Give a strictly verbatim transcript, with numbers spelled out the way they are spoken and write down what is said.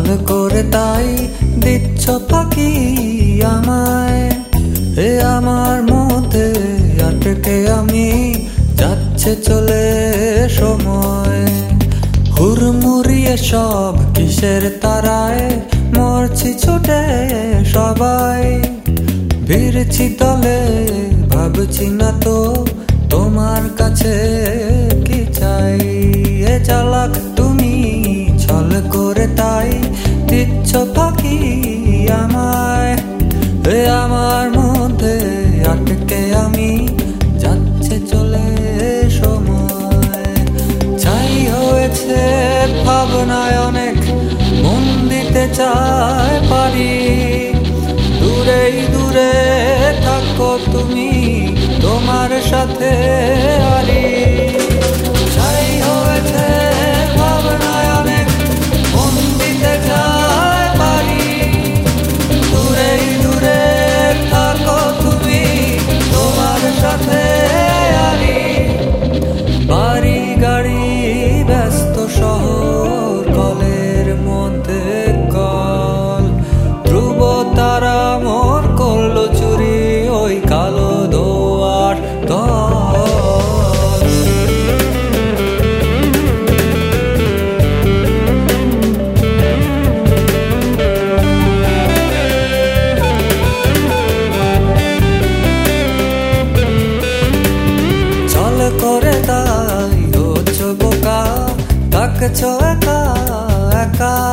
ছল করে তাই দিচ্ছ ফাঁকি আমায়। এ আমার মধ্যে আটকে আমি যাচ্ছে চলে সময়। হুড়মুড়িয়ে সব কিসের তারায় মরছি ছুটে সবাই। ভিড়ছি দলে ভাবছি না তো তোমার কাছে কি চাই। এ চালাক তুমি ছল করে তাই দিচ্ছ ফাঁকি আমায়। এ আমার মধ্যে আটকে আমি যাচ্ছে চলে সময়। ছাই হয়েছে ভাবনায় অনেক মন দিতে চায় পারি। দূরেই দূরে থাকো তুমি তোমার সাথে আরি। ছাই হয়েছে ভাবনায় অনেক মন দিতে চায় পারি। দূরেই দূরে থাকো তুমি তোমার সাথে আরি। বাড়ি গাড়ি ব্যস্ত শহর কলের মধ্যে কল। ধ্রুব তারা মোর করলো চুরি ওই কালো দোয়ার তল। ছল করে তাই হচ্ছ বোকা থাকছো একা একা।